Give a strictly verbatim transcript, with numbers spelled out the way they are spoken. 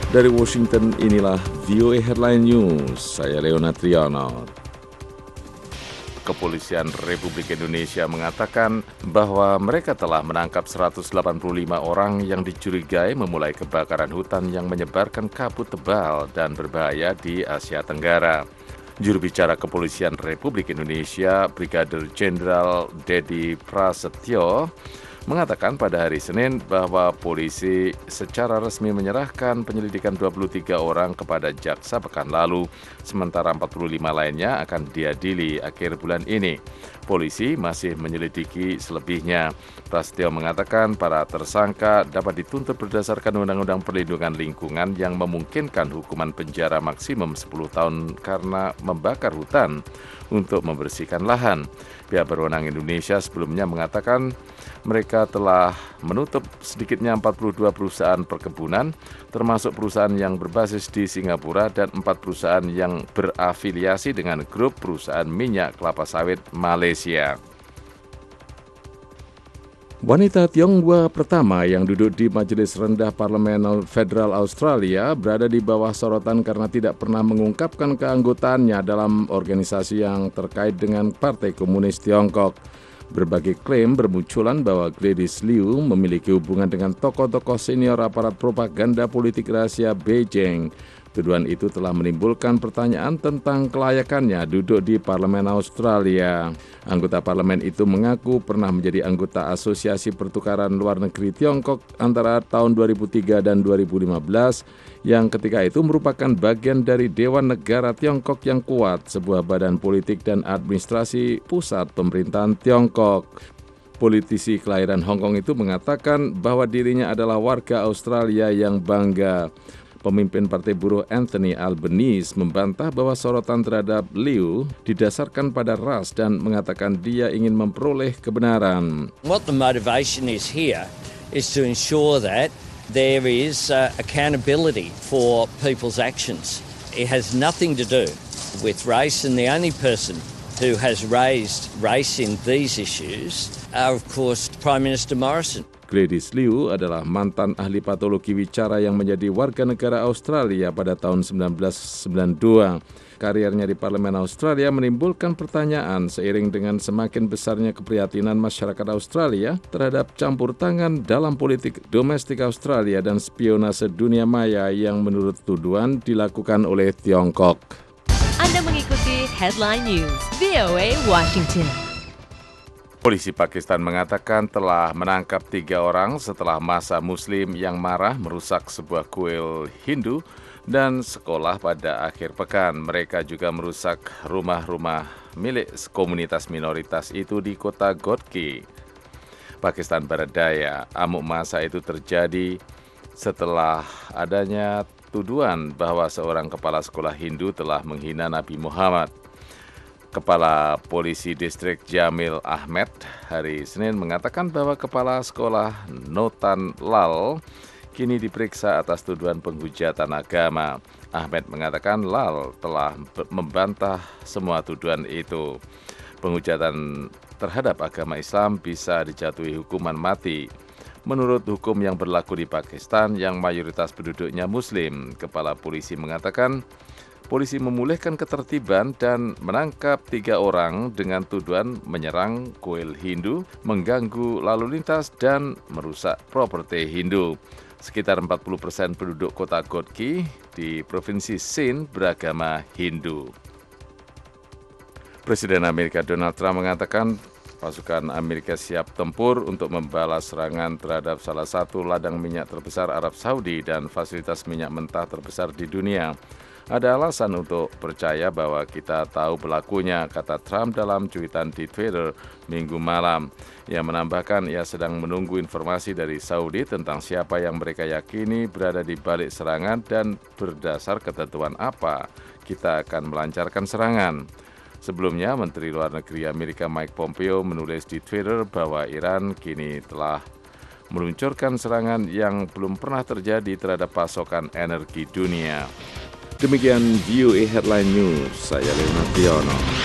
Dari Washington, inilah V O A Headline News. Saya Leonard Triono. Kepolisian Republik Indonesia mengatakan bahwa mereka telah menangkap seratus delapan puluh lima orang yang dicurigai memulai kebakaran hutan yang menyebarkan kabut tebal dan berbahaya di Asia Tenggara. Juru bicara Kepolisian Republik Indonesia, Brigadir Jenderal Dedi Prasetyo, mengatakan pada hari Senin bahwa polisi secara resmi menyerahkan penyelidikan dua puluh tiga orang kepada jaksa pekan lalu, sementara empat puluh lima lainnya akan diadili akhir bulan ini. Polisi masih menyelidiki selebihnya. Prasetyo mengatakan para tersangka dapat dituntut berdasarkan Undang-Undang Perlindungan Lingkungan yang memungkinkan hukuman penjara maksimum sepuluh tahun karena membakar hutan untuk membersihkan lahan. Pihak berwenang Indonesia sebelumnya mengatakan mereka telah menutup sedikitnya empat puluh dua perusahaan perkebunan, termasuk perusahaan yang berbasis di Singapura dan empat perusahaan yang berafiliasi dengan grup perusahaan minyak kelapa sawit Malaysia. Wanita Tionghoa pertama yang duduk di Majelis Rendah Parlemen Federal Australia berada di bawah sorotan karena tidak pernah mengungkapkan keanggotaannya dalam organisasi yang terkait dengan Partai Komunis Tiongkok. Berbagai klaim bermunculan bahwa Gladys Liu memiliki hubungan dengan tokoh-tokoh senior aparat propaganda politik rahasia Beijing. Tuduhan itu telah menimbulkan pertanyaan tentang kelayakannya duduk di Parlemen Australia. Anggota parlemen itu mengaku pernah menjadi anggota Asosiasi Pertukaran Luar Negeri Tiongkok antara tahun dua ribu tiga dan dua ribu lima belas, yang ketika itu merupakan bagian dari Dewan Negara Tiongkok yang kuat, sebuah badan politik dan administrasi pusat pemerintahan Tiongkok. Politisi kelahiran Hong Kong itu mengatakan bahwa dirinya adalah warga Australia yang bangga. Pemimpin Partai Buruh Anthony Albanese membantah bahwa sorotan terhadap Liu didasarkan pada ras dan mengatakan dia ingin memperoleh kebenaran. What the motivation is here is to ensure that there is uh, accountability for people's actions. It has nothing to do with race, and the only person who has raised race in these issues are, of course, Prime Minister Morrison. Gladys Liu adalah mantan ahli patologi wicara yang menjadi warga negara Australia pada tahun sembilan belas sembilan puluh dua. Karirnya di Parlemen Australia menimbulkan pertanyaan seiring dengan semakin besarnya keprihatinan masyarakat Australia terhadap campur tangan dalam politik domestik Australia dan spionase dunia maya yang menurut tuduhan dilakukan oleh Tiongkok. Anda mengikuti Headline News V O A Washington. Polisi Pakistan mengatakan telah menangkap tiga orang setelah massa Muslim yang marah merusak sebuah kuil Hindu dan sekolah pada akhir pekan. Mereka juga merusak rumah-rumah milik komunitas minoritas itu di kota Ghotki, Pakistan Barat Daya. Amuk massa itu terjadi setelah adanya tuduhan bahwa seorang kepala sekolah Hindu telah menghina Nabi Muhammad. Kepala Polisi Distrik Jamil Ahmed hari Senin mengatakan bahwa kepala sekolah Notan Lal kini diperiksa atas tuduhan penghujatan agama. Ahmed mengatakan Lal telah membantah semua tuduhan itu. Penghujatan terhadap agama Islam bisa dijatuhi hukuman mati. Menurut hukum yang berlaku di Pakistan yang mayoritas penduduknya Muslim, kepala polisi mengatakan polisi memulihkan ketertiban dan menangkap tiga orang dengan tuduhan menyerang kuil Hindu, mengganggu lalu lintas, dan merusak properti Hindu. Sekitar empat puluh persen penduduk kota Ghotki di Provinsi Sindh beragama Hindu. Presiden Amerika Donald Trump mengatakan pasukan Amerika siap tempur untuk membalas serangan terhadap salah satu ladang minyak terbesar Arab Saudi dan fasilitas minyak mentah terbesar di dunia. Ada alasan untuk percaya bahwa kita tahu pelakunya, kata Trump dalam cuitan di Twitter Minggu malam. Ia menambahkan ia sedang menunggu informasi dari Saudi tentang siapa yang mereka yakini berada di balik serangan dan berdasar ketentuan apa kita akan melancarkan serangan. Sebelumnya, Menteri Luar Negeri Amerika Mike Pompeo menulis di Twitter bahwa Iran kini telah meluncurkan serangan yang belum pernah terjadi terhadap pasokan energi dunia. Demikian V O A Headline News, saya Leonard Triono.